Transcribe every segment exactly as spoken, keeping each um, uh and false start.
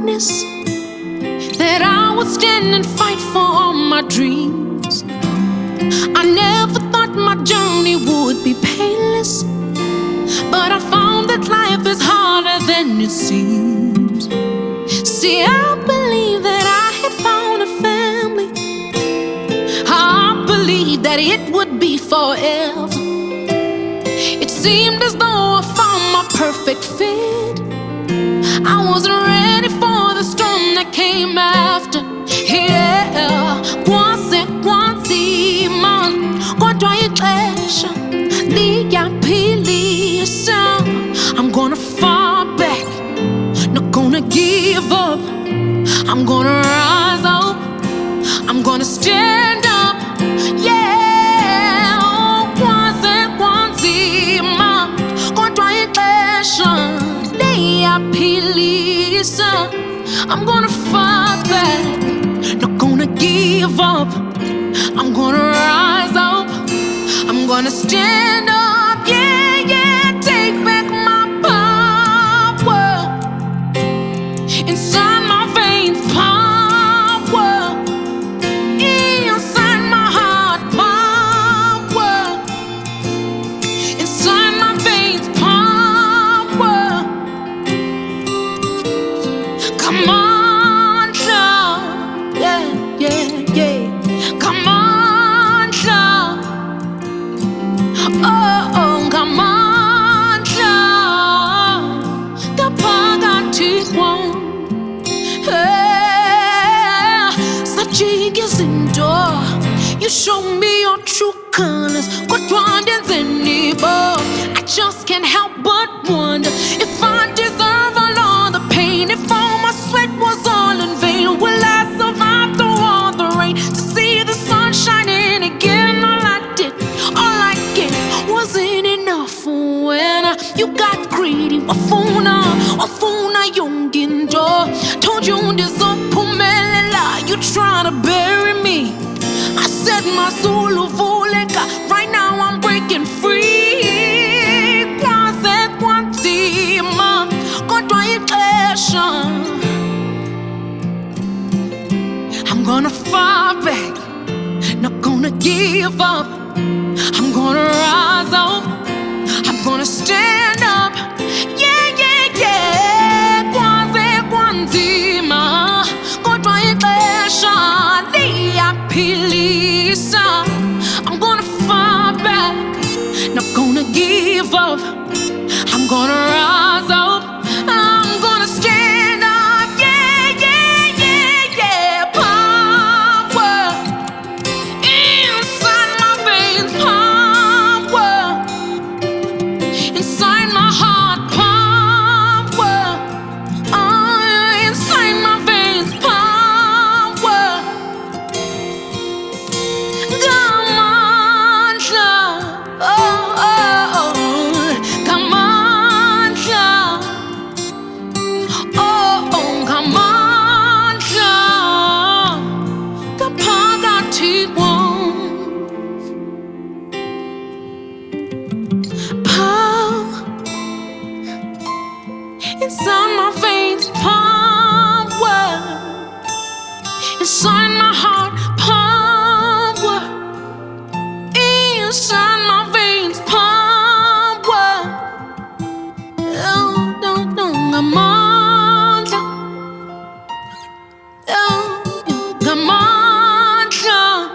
promise that I would stand and fight for all my dreams. I never thought my journey would be painless, but I found that life is harder than it seems. See, I believe that I had found a family. I believed that it would be forever. It seemed as though I found my perfect fit. I wasn't ready for the storm that came after. Yeah, kwansema kodwa ixesha liyaphilisa. I'm gonna fall back, not gonna give up. I'm gonna rise up, I'm gonna stand up. Yeah, kwansema kodwa ixesha liyaphilisa. I'm gonna fight back, not gonna give up. I'm gonna rise up, I'm gonna stand up. Yeah, yeah, take back my power inside my veins, power inside my heart, power inside my veins, power. Come on, love, yeah, yeah, yeah. Come on, love. Oh, oh, come on, love. The Pagati one. Hey, Sajig is in door. You show me your true colors. What one is anymore? I just can't help but wonder if I deserve all, all the pain. If all my sweat was all in vain, will I survive through all the rain to see the sun shining again? All I did, all I get wasn't enough when I, you got greedy. Wafuna, wafuna yongindo. Told you disappointment, you trying to bury me. I said my soul voleka. Right now I'm breaking free. Kwanze kwanzima kodwa ixesha. I'm gonna fight back, not gonna give up. I'm gonna rise up, I'm gonna stand up. Yeah, yeah, yeah. Kwanze kwanzima kodwa ixesha liyaphilisa. I'm gonna fight back, not gonna give up. I'm gonna rise up, I'm gonna stand up. Yeah, yeah, yeah, yeah. Power inside my veins, power inside my heart, power oh, inside my veins, power. Come on, love. Oh, oh, oh. Come on, love. Oh, oh, come on, love. The Pagati one. Power inside my veins, power inside my heart, power inside my veins, power. Oh, no, no, come on, love. Oh, come on, love.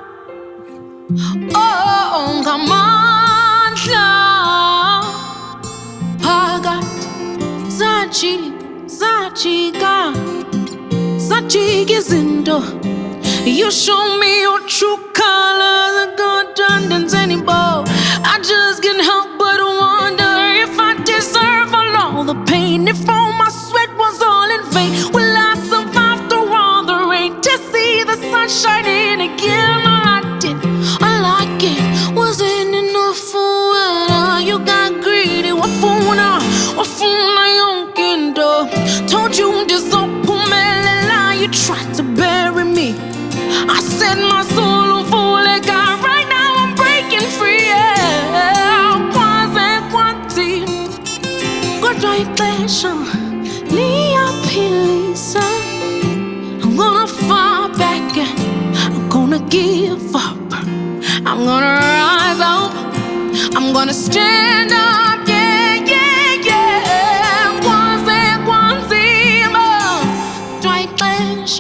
Oh, come on, love. Pagat, Zachig, Zachiga, Zachig is in door. You show me your true colors, a good done anymore. I just can't help but wonder if I deserve all, all the pain. If all my sweat was all in vain, will I survive through all the rain to see the sun shining again? All I did, all I get wasn't enough for when you got greedy. Wafuna, wafuna yonkindo. Told you disappointment, you tried to bury me. I said my soul full of God. Right now I'm breaking free. Yeah, kwanze kwanti kodwa ixesha liyaphilisa. peace. I'm gonna fall back. I'm gonna give up. I'm gonna rise up. I'm gonna stand up. Yeah, yeah, yeah. Kwanze, kwanzima. Twayixesha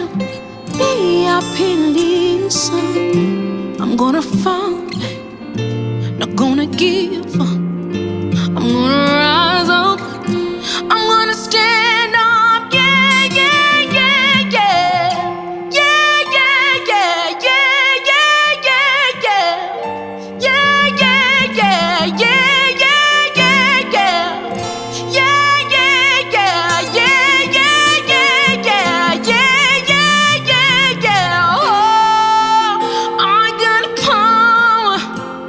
iyaphilisa. I'm gonna fall back. Not gonna give up. I'm gonna rise up. I'm gonna stand up. Yeah, yeah, yeah, yeah. Yeah, yeah, yeah, yeah, yeah, yeah, yeah. Yeah, yeah, yeah, yeah, yeah, yeah, yeah. Yeah, yeah, yeah, yeah, yeah, yeah, yeah, yeah, yeah, yeah, yeah. Oh, I got power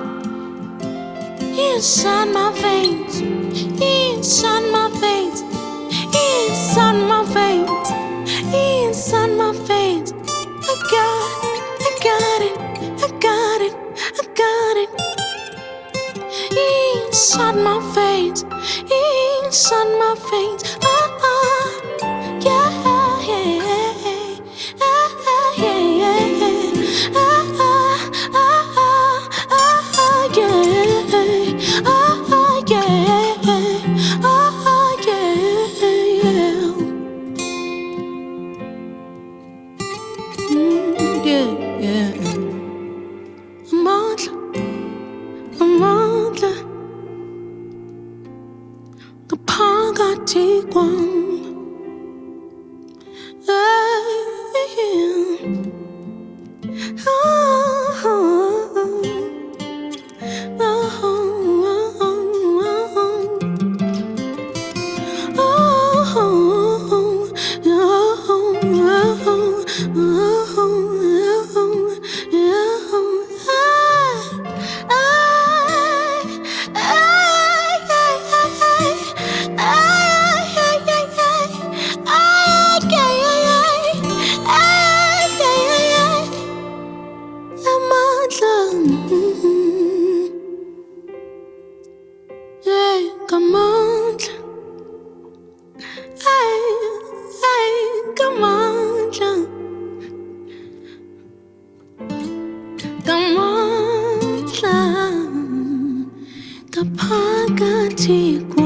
inside my veins, inside my veins, inside my veins, inside my veins. I got it, I got it, I got it, I got it. Inside my veins, inside my veins. Ah, ah, yeah, yeah, ah, yeah, yeah, ah, ah, ah, ah, yeah, ah, yeah, ah, yeah, mm, yeah, yeah. Amandla, amandla. Phakathi kwam, come on, hey, hey, come on, come on, kaphakathi